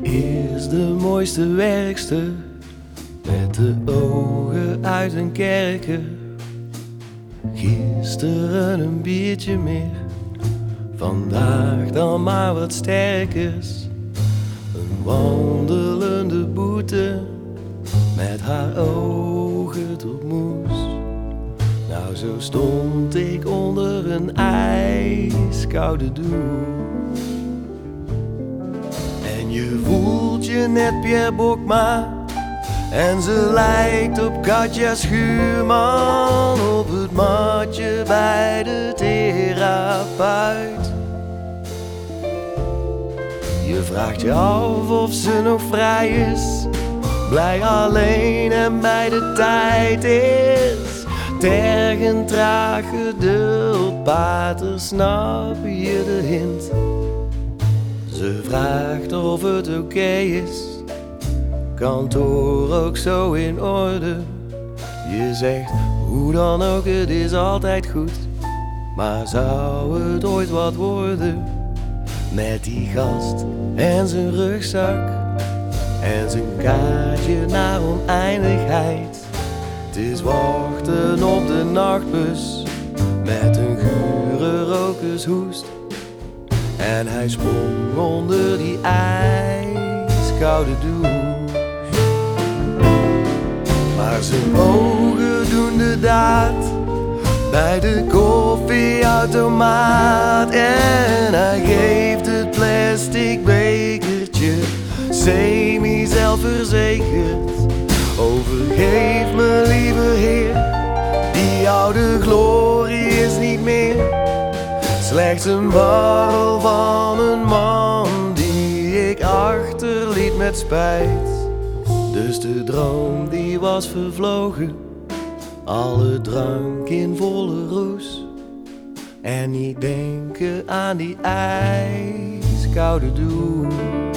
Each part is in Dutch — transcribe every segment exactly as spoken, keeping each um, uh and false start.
Eerst de mooiste werkster met de ogen uit een kerker. Gisteren een biertje meer, vandaag dan maar wat sterkers. Een wandelende boete met haar ogen tot moes. Nou, zo stond ik onder een ijskoude douche. En je voelt je net Pierre Bokma, en ze lijkt op Katja Schuurman op het matje bij de therapeut. Je vraagt je af of ze nog vrij is, blij alleen en bij de tijd is. Tergend traag geduld, pater, snap je de hint? Ze vraagt of het oké okay is, kantoor ook zo in orde. Je zegt hoe dan ook, het is altijd goed, maar zou het ooit wat worden? Met die gast en zijn rugzak en zijn kaartje naar oneindigheid. Het is wachten op de nachtbus met een gure rokershoest. En hij sprong onder die ijskoude douche. Maar zijn ogen doen de daad bij de koffieautomaat. En hij geeft het plastic bekertje semi-zelfverzekerd. Overgeef me, lieve Heer, die oude glorie is niet meer. Slechts een barrel van een man die ik achterliet met spijt. Dus de droom die was vervlogen, alle drank in volle roes. En niet denken aan die ijskoude douche.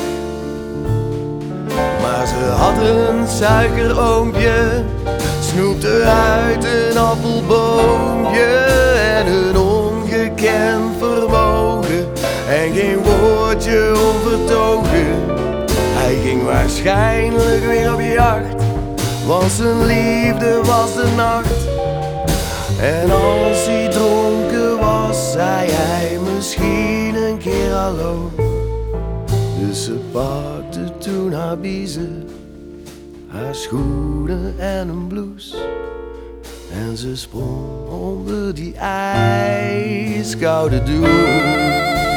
Maar ze had een suikeroompje, snoepte uit een appelboompje. En een ongekend vermogen en geen woordje onvertogen. Hij ging waarschijnlijk weer op jacht, want zijn liefde was de nacht. En als hij dronken was, zei hij misschien een keer hallo. Dus ze pakte toen haar biezen, haar schoenen en een blouse. En ze sprong onder die ijskoude douche.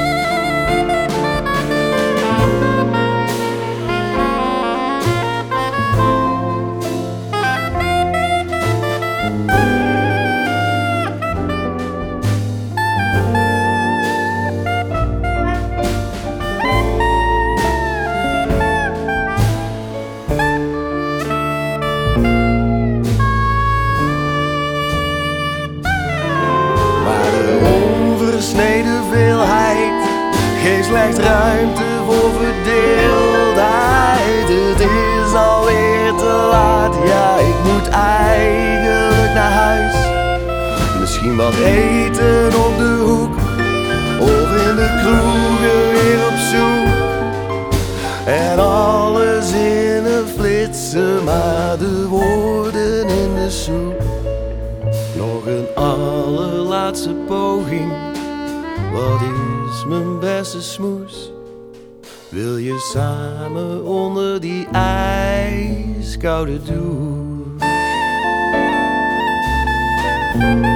Versneden veelheid geeft slechts ruimte voor verdeeldheid. Het is alweer te laat, ja, ik moet eigenlijk naar huis. Misschien wat eten op de hoek, of in de kroegen weer op zoek. En alle zinnen flitsen, maar de woorden in de soep. Nog een allerlaatste poging, wat is mijn beste smoes? Wil je samen onder die ijskoude douche?